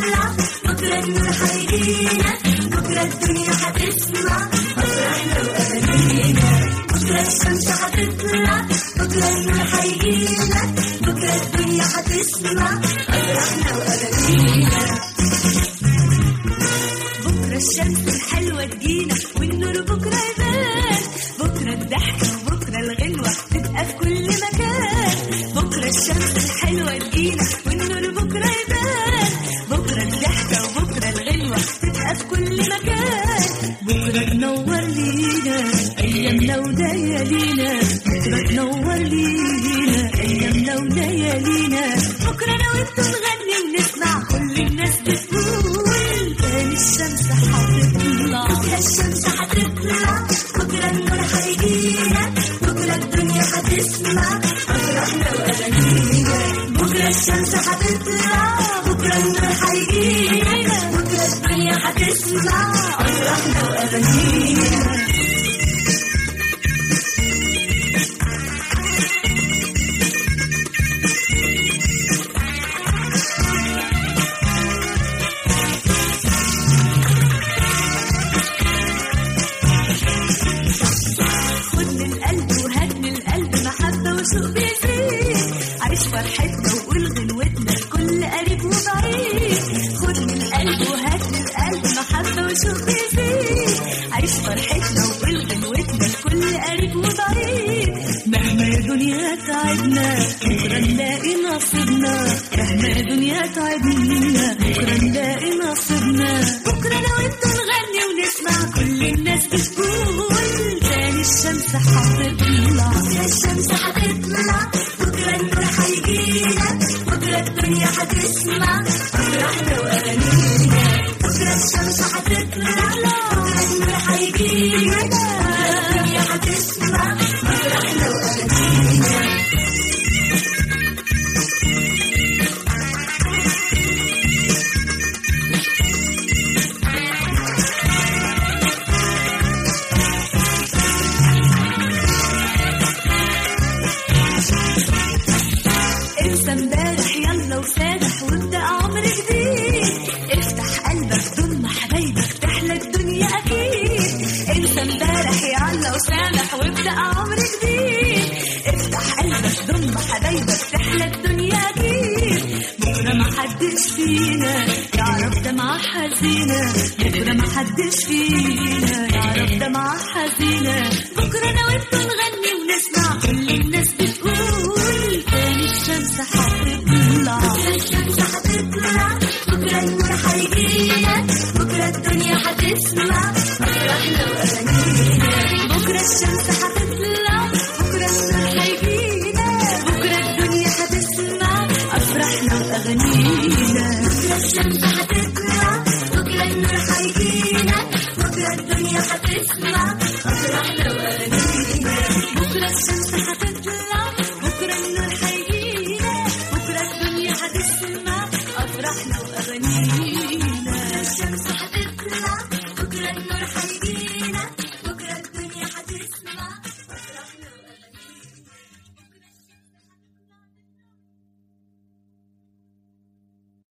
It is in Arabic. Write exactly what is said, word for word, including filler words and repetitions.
هتطلع، بكرة النور هيجينا، بكرة الدنيا هتسمع أفراحنا وأغانينا. بكرة الشمس هتطلع، بكرة النور هيجينا، بكرة الدنيا هتسمع أفراحنا وأغانينا. بكرة الشمس الحلوة تجينا والنور بكرة يبان، بكرة الضحك وبكرة الغنوة تبقى في كل مكان. بكرة الشمس الحلوة تجينا والنور بكرة يبان، بكرة الضحكة وبكرة الغنوة تبقى في كل مكان. بكرة تنور لينا أيامنا وليالينا، بكرة تنور لينا أيامنا وليالينا. بكرة أنا وأنتوا نغني ونسمع كل الناس بتقول تاني الشمس هتطلع. بكرة الشمس هتطلع، بكرة النور هيجينا، بكرة الدنيا هتسمع أفراحنا وأغانينا. بكرة الشمس هتطلع، بكرة النور هيجينا، بكرة الدنيا هتسمع أفراحنا وأغانينا. وسوق بيزيد عيش فرحتنا وقول غنوتنا لكل قريب وبعيد. خد من القلب وهات من القلب محبة وسوق بيزيد عيش فرحتنا وقول غنوتنا لكل قريب وبعيد. مهما يا دنيا تعبنا بكرة نلاقي نصيبنا، مهما يا دنيا تعبنا بكرة نلاقي نصيبنا. بكرة أنا وأنتوا نغني ونسمع كل الناس بتقول تاني الشمس هتطلع. بكرة الشمس هتطلع، بكرة النور هيجينا، بكرة الدنيا هتسمع أفراحنا وأغانينا. بكرة الشمس هتطلع، بكرة النور هيجينا، بكرة الدنيا هتسمع أفراحنا وأغانينا. انسى امبارح يلا وسامح وابدأ عمر جديد. افتح قلبك ضم حبايبك تحلى الدنيا اكيد. انسى امبارح يلا وسامح وابدأ عمر جديد. افتح قلبك ضم حبايبك تحلى الدنيا اكيد. بكرة محدش فينا يعرف دمعة حزينة، بكرة محدش فينا يعرف دمعة حزينة. بكرة انا وانتوا نغني ونسمع كل الناس بتقول تاني الشمس هتطلع. بكرة الشمس هتطلع، بكرة النور هيجينا، بكرة الدنيا هتسمع أفراحنا وأغانينا. بكرة الشمس هتطلع، بكرة النور هيجينا، بكرة الدنيا هتسمع أفراحنا وأغانينا. بكرة الشمس هتطلع، بكرة النور هيجينا، بكرة الدنيا هتسمع أفراحنا وأغانينا. بكرة الشمس هتطلع، بكرة النور هيجينا، بكرة الدنيا هتسمع أفراحنا وأغانينا. بكرة الشمس هتطلع، بكرة النور هيجينا.